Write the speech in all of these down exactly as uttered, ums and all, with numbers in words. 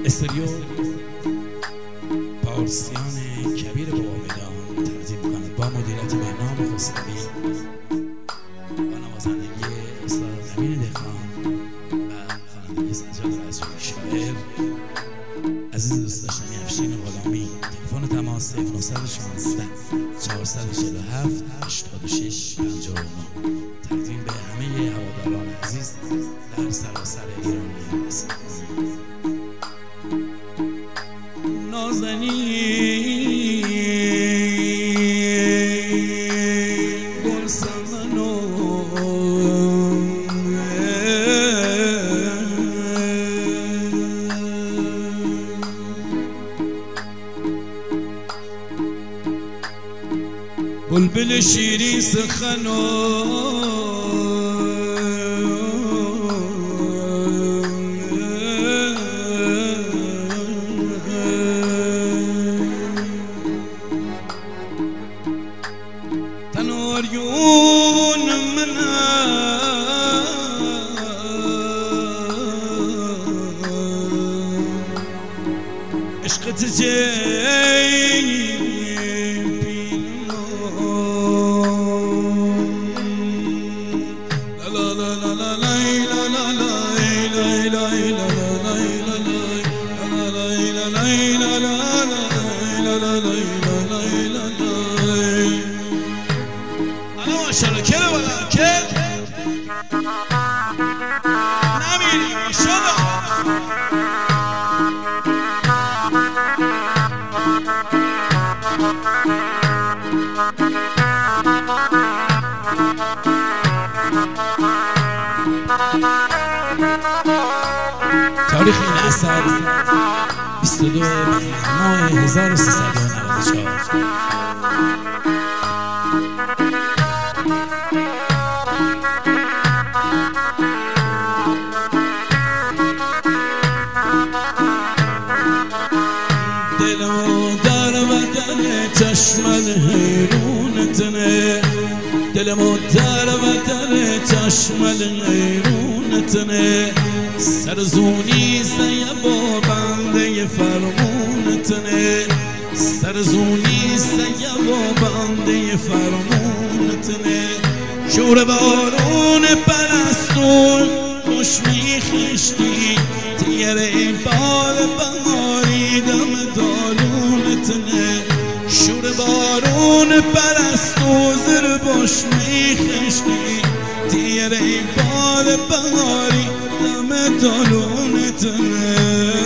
استریو پارسیان کبیر بابا میدان تقدیم می‌کند با مدیریت بهنام خسروی با نوازندگی استاد امین دهقان و خوانندگی سجاد رضوی شاعر. عزیز دوست داشتنی افشین غلامی. تلفن تماس صفر نه یک شش چهارصد و چهل و هفت هشتاد و شش پنجاه و نه. تقدیم به همه هواداران عزیز در سراسر ایران میرسد. نازنین گل سمنو بلبل شیرین سخنو تنوریون من عشقت جی شرکه ولا که نمیری انشالله. تاریخ این اثر بیست و دو ماه هزار و سیصد و نود و چهار. دلمو در بدن چشمت حیرونتنه، دلمو در بدن چشمت حیرونتنه، سرزونی سیبا بنده فرمونتنه، سرزونی سیبا بنده فرمونتنه. شور بارون پرستون خوش میخشتی تیر این بال بهاری دم دالونتنه. شور بارون پرستو زر باش میخشتی تیر این بال بهاری دم دالونتنه.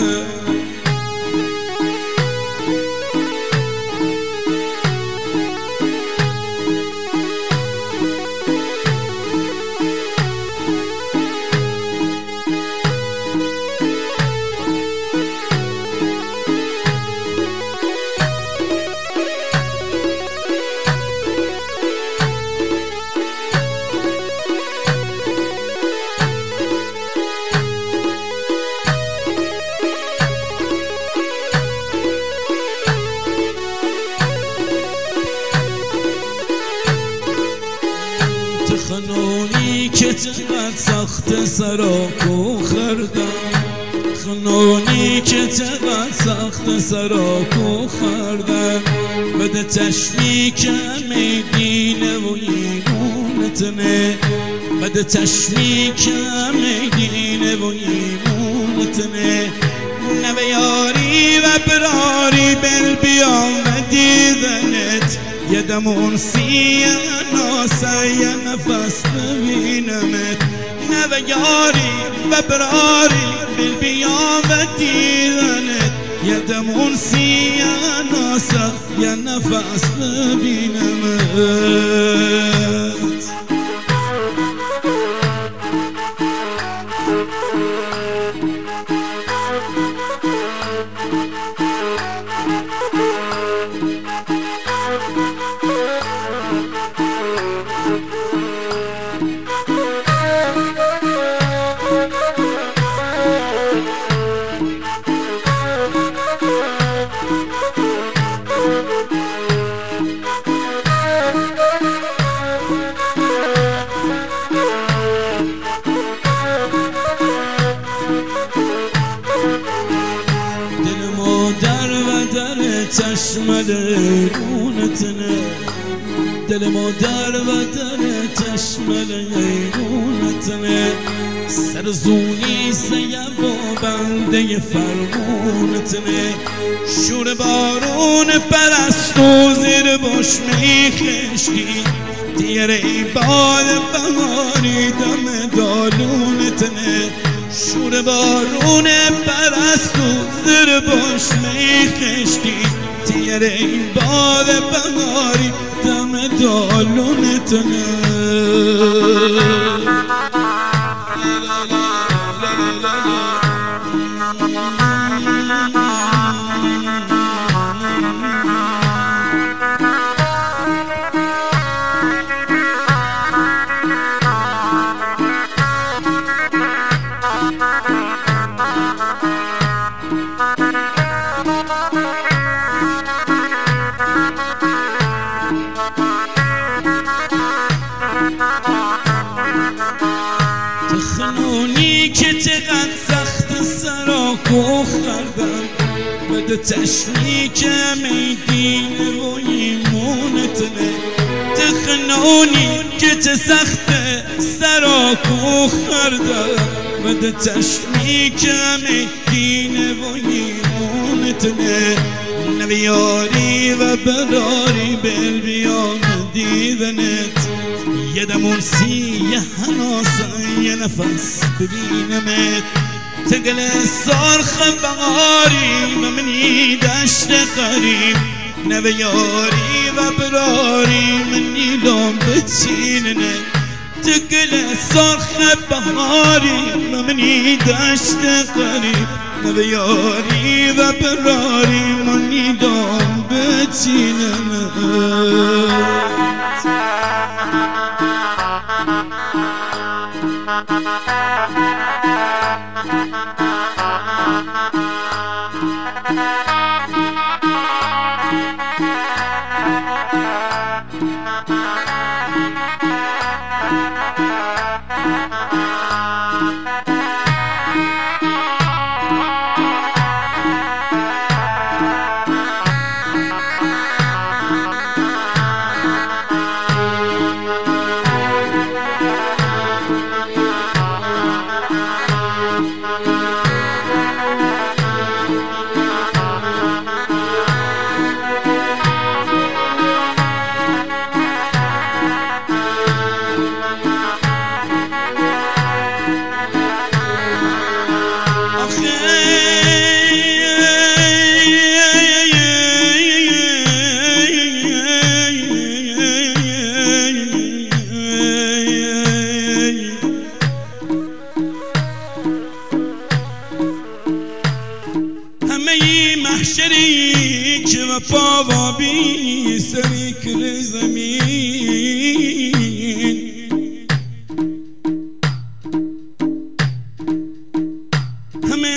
خنونی که چقدر سخت سراکو خردم، خنونی که چقدر سخت سراکو خردم، بده چشمی که میدینه و ایمونتنه، بده چشمی که میدینه و ایمونتنه. نوه یاری و براری بل بیام و دیدنت یه دمون سیه ناسه یه نفس ببینمت. نوه یاری و براری بل بیام و دیدنت یه دمون سیه ناسه یه نفس ببینمت. چشم لیرونتنه دل مادر و در چشم لیرونتنه سرزونی سیب و بنده فرمونتنه شور بارون پرستو زیر باش میخشتی دیر ای باد بهاری دم دالونتنه شور بارون پرستو زیر باش میخشتی دیر ای باد بهاری دم دالونتنه تخنونی که چقدر سخت سراکو خردم بده چشمی که میدینه و ایمونتنه تخنونی که چه سخت سراکو خردم بده چشمی که میدینه و ایمونتنه نبیاری و براری بل بیام دیدنت یه دمون سیه هناسا یه نفس ببینمت تگل سرخ بغاری منی دشت قریب نبیاری و براری منی لام بچیننه تگل سرخ بغاری منی دشت قریب نبیاری و براری منی لام بچیننه محشری که و پا و بی سری کل زمین همه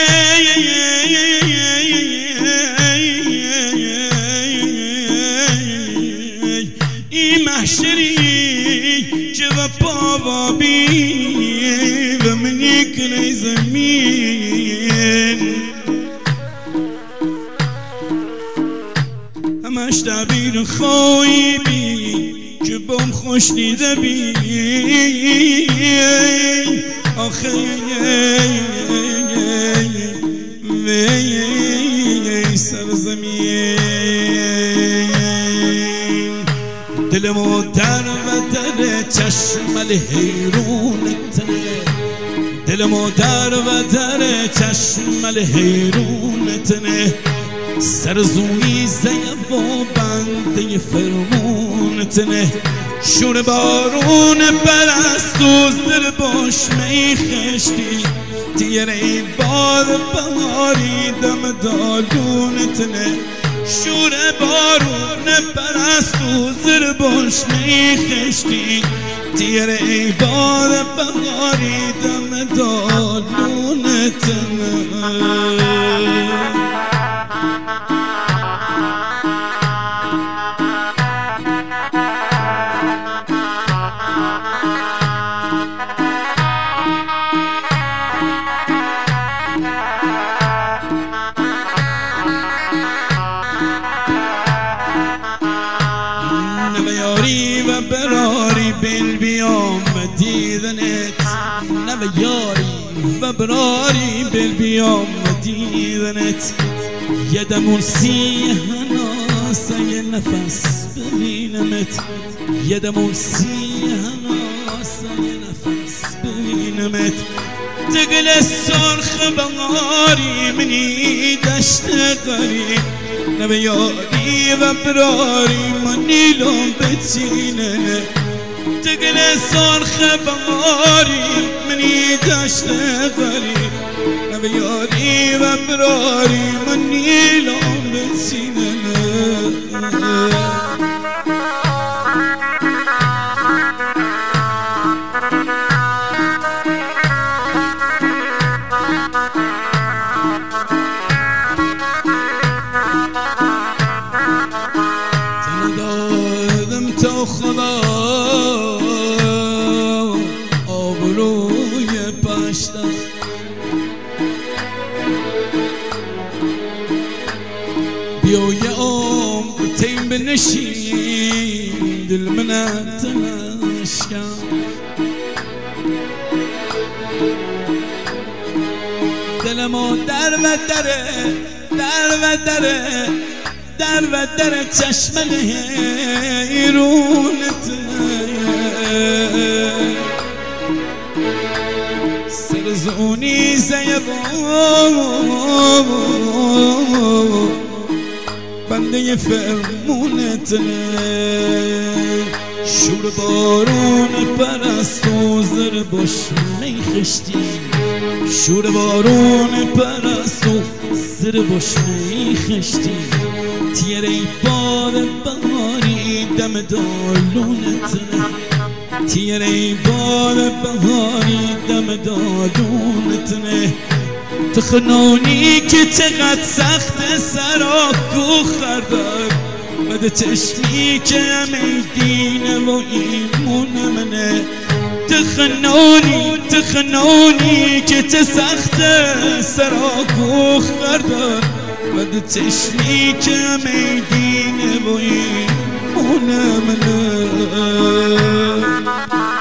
این محشری که و پا و بی و منی کل زمین همش تعبیر خویبی که بام خوش دیده بی آخه وی سرزمین دل مادر و در چشم الحیرونتنه دل مادر و در چشم الحیرونتنه سرزونی زیب و بنده فرمونتنه شور بارون پرستو زیر باش میخشتی دیر ای باد بهاری دم دالونتنه شور بارون پرستو زیر باش میخشتی دیر ای باد بهاری دم دالونتنه فبراري بالبيوم دیدنت یدمون سیه ناسه نفس ببینمت یدمون سیه ناسه نفس ببینمت دقل سرخ بغاری منی دشت غریب نبی یاری و براری منی لون بچینه دقل سرخ بغاری منی دشت غریب نبی یاری و براری منی لون بچینه تو خدا آبروی پشتم بیا یه عمر تیم بنشین دل منت نشکن دلمو در و دره در و دره در و در چشم حیرونت سرزونی زیبا بنده فرمونت شور بارون پرست و زر باش میخشتی شور بارون پرست و زر باش میخشتی تیره باد بهاری دم دالونت نه تیره باد بهاری دم دالونت نه تخنونی که چقدر سخت سراکو خردار بده چشمی که همه دینه و ایمون منه تخنونی تخنونی که چه سخت سراکو خردار بده چشمی که همه دینه و ایمون منه